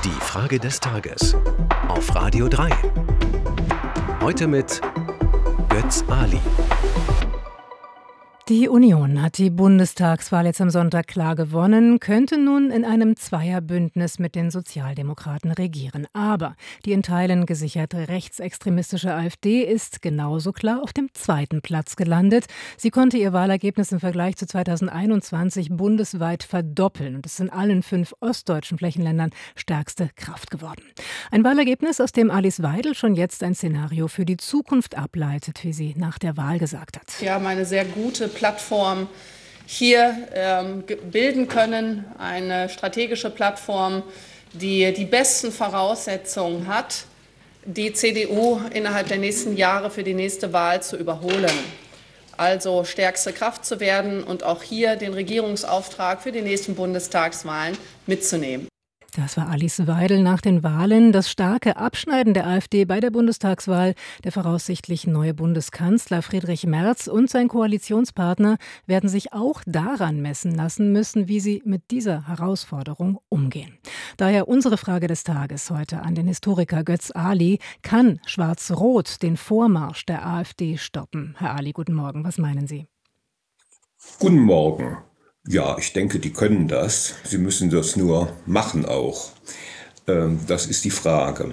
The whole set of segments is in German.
Die Frage des Tages auf Radio 3. Heute mit Götz Ali. Die Union hat die Bundestagswahl jetzt am Sonntag klar gewonnen, könnte nun in einem Zweierbündnis mit den Sozialdemokraten regieren. Aber die in Teilen gesicherte rechtsextremistische AfD ist genauso klar auf dem zweiten Platz gelandet. Sie konnte ihr Wahlergebnis im Vergleich zu 2021 bundesweit verdoppeln und ist in allen 5 ostdeutschen Flächenländern stärkste Kraft geworden. Ein Wahlergebnis, aus dem Alice Weidel schon jetzt ein Szenario für die Zukunft ableitet, wie sie nach der Wahl gesagt hat. Wir haben eine sehr gute Plattform hier bilden können, eine strategische Plattform, die die besten Voraussetzungen hat, die CDU innerhalb der nächsten Jahre für die nächste Wahl zu überholen. Also stärkste Kraft zu werden und auch hier den Regierungsauftrag für die nächsten Bundestagswahlen mitzunehmen. Das war Alice Weidel nach den Wahlen. Das starke Abschneiden der AfD bei der Bundestagswahl, der voraussichtlich neue Bundeskanzler Friedrich Merz und sein Koalitionspartner werden sich auch daran messen lassen müssen, wie sie mit dieser Herausforderung umgehen. Daher unsere Frage des Tages heute an den Historiker Götz Ali. Kann Schwarz-Rot den Vormarsch der AfD stoppen? Herr Ali, guten Morgen. Was meinen Sie? Guten Morgen. Ja, ich denke, die können das. Sie müssen das nur machen auch. Das ist die Frage.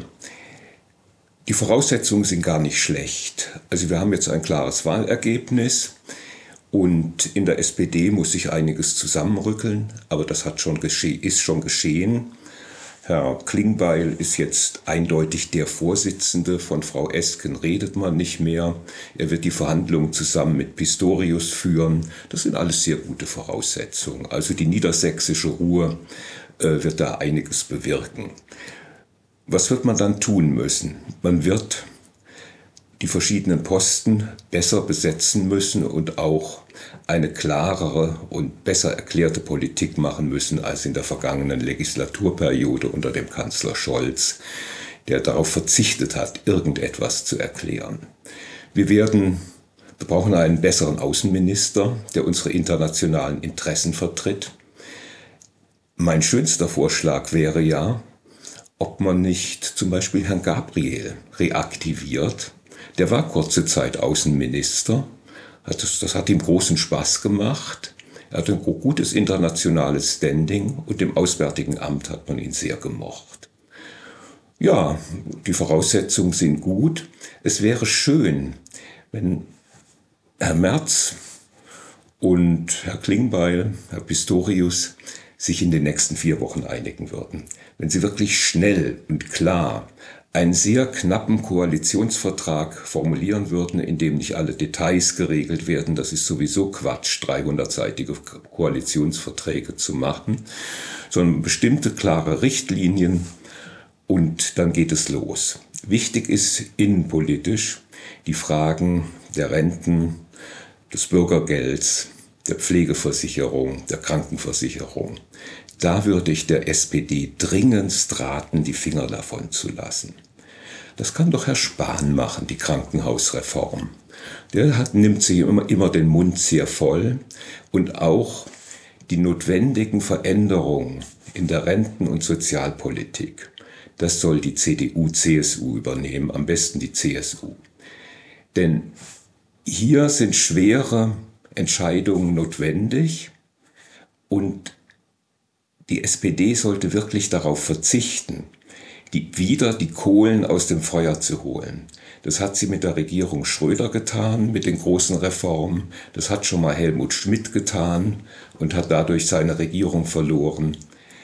Die Voraussetzungen sind gar nicht schlecht. Also wir haben jetzt ein klares Wahlergebnis und in der SPD muss sich einiges zusammenrückeln, aber das ist schon geschehen. Herr Klingbeil ist jetzt eindeutig der Vorsitzende, von Frau Esken redet man nicht mehr. Er wird die Verhandlungen zusammen mit Pistorius führen. Das sind alles sehr gute Voraussetzungen. Also die niedersächsische Ruhe wird da einiges bewirken. Was wird man dann tun müssen? Man wird die verschiedenen Posten besser besetzen müssen und auch eine klarere und besser erklärte Politik machen müssen als in der vergangenen Legislaturperiode unter dem Kanzler Scholz, der darauf verzichtet hat, irgendetwas zu erklären. Wir brauchen einen besseren Außenminister, der unsere internationalen Interessen vertritt. Mein schönster Vorschlag wäre ja, ob man nicht zum Beispiel Herrn Gabriel reaktiviert. Der war kurze Zeit Außenminister. Das hat ihm großen Spaß gemacht. Er hat ein gutes internationales Standing und im Auswärtigen Amt hat man ihn sehr gemocht. Ja, die Voraussetzungen sind gut. Es wäre schön, wenn Herr Merz und Herr Klingbeil, Herr Pistorius sich in den nächsten 4 Wochen einigen würden. Wenn sie wirklich schnell und klar einen sehr knappen Koalitionsvertrag formulieren würden, in dem nicht alle Details geregelt werden. Das ist sowieso Quatsch, 300-seitige Koalitionsverträge zu machen, sondern bestimmte klare Richtlinien und dann geht es los. Wichtig ist innenpolitisch die Fragen der Renten, des Bürgergelds, der Pflegeversicherung, der Krankenversicherung. Da würde ich der SPD dringendst raten, die Finger davon zu lassen. Das kann doch Herr Spahn machen, die Krankenhausreform. Der nimmt sich immer den Mund sehr voll und auch die notwendigen Veränderungen in der Renten- und Sozialpolitik. Das soll die CDU, CSU übernehmen, am besten die CSU. Denn hier sind schwere Entscheidungen notwendig und die SPD sollte wirklich darauf verzichten, wieder die Kohlen aus dem Feuer zu holen. Das hat sie mit der Regierung Schröder getan, mit den großen Reformen. Das hat schon mal Helmut Schmidt getan und hat dadurch seine Regierung verloren.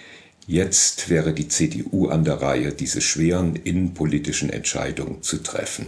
Jetzt wäre die CDU an der Reihe, diese schweren innenpolitischen Entscheidungen zu treffen.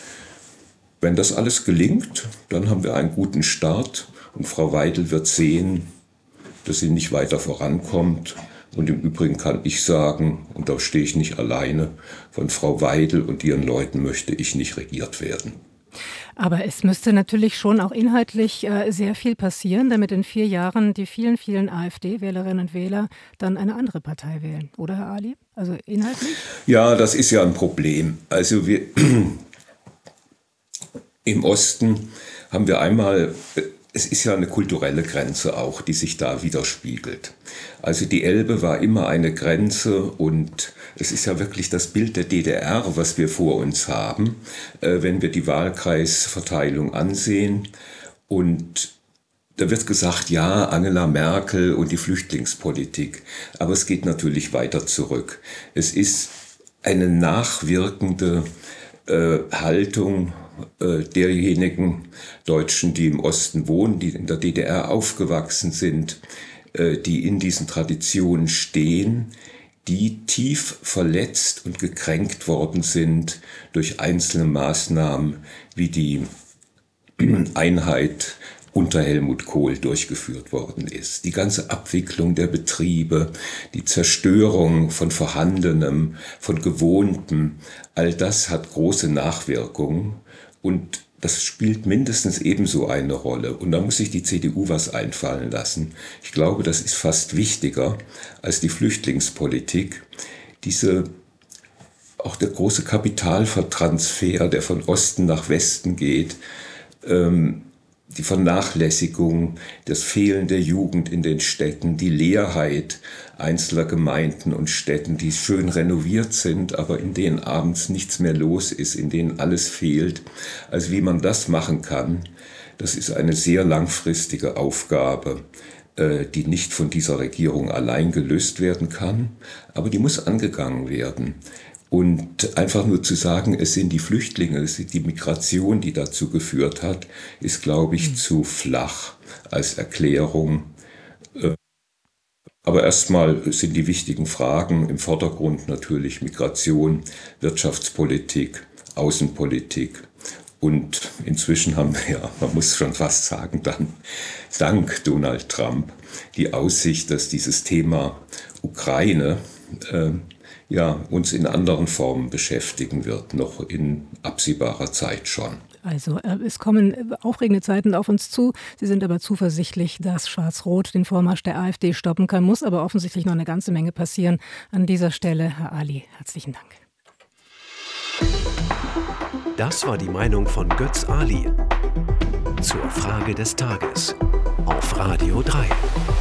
Wenn das alles gelingt, dann haben wir einen guten Start und Frau Weidel wird sehen, dass sie nicht weiter vorankommt. Und im Übrigen kann ich sagen, und da stehe ich nicht alleine, von Frau Weidel und ihren Leuten möchte ich nicht regiert werden. Aber es müsste natürlich schon auch inhaltlich sehr viel passieren, damit in 4 Jahren die vielen, vielen AfD-Wählerinnen und Wähler dann eine andere Partei wählen. Oder, Herr Ali? Also inhaltlich? Ja, das ist ja ein Problem. Also im Osten haben wir einmal es ist ja eine kulturelle Grenze auch, die sich da widerspiegelt. Also die Elbe war immer eine Grenze und es ist ja wirklich das Bild der DDR, was wir vor uns haben, wenn wir die Wahlkreisverteilung ansehen. Und da wird gesagt, ja, Angela Merkel und die Flüchtlingspolitik. Aber es geht natürlich weiter zurück. Es ist eine nachwirkende Haltung derjenigen Deutschen, die im Osten wohnen, die in der DDR aufgewachsen sind, die in diesen Traditionen stehen, die tief verletzt und gekränkt worden sind durch einzelne Maßnahmen, wie die Einheit unter Helmut Kohl durchgeführt worden ist. Die ganze Abwicklung der Betriebe, die Zerstörung von Vorhandenem, von Gewohntem, all das hat große Nachwirkungen und das spielt mindestens ebenso eine Rolle. Und da muss sich die CDU was einfallen lassen. Ich glaube, das ist fast wichtiger als die Flüchtlingspolitik. Auch der große Kapitaltransfer, der von Osten nach Westen geht, die Vernachlässigung, das Fehlen der Jugend in den Städten, die Leerheit einzelner Gemeinden und Städten, die schön renoviert sind, aber in denen abends nichts mehr los ist, in denen alles fehlt. Also wie man das machen kann, das ist eine sehr langfristige Aufgabe, die nicht von dieser Regierung allein gelöst werden kann, aber die muss angegangen werden. Und einfach nur zu sagen, es sind die Flüchtlinge, es ist die Migration, die dazu geführt hat, ist, glaube ich, zu flach als Erklärung. Aber erstmal sind die wichtigen Fragen im Vordergrund natürlich Migration, Wirtschaftspolitik, Außenpolitik. Und inzwischen haben wir ja, man muss schon fast sagen, dann dank Donald Trump die Aussicht, dass dieses Thema Ukraine uns in anderen Formen beschäftigen wird, noch in absehbarer Zeit schon. Also es kommen aufregende Zeiten auf uns zu. Sie sind aber zuversichtlich, dass Schwarz-Rot den Vormarsch der AfD stoppen kann. Muss aber offensichtlich noch eine ganze Menge passieren. An dieser Stelle, Herr Ali, herzlichen Dank. Das war die Meinung von Götz Ali zur Frage des Tages auf Radio 3.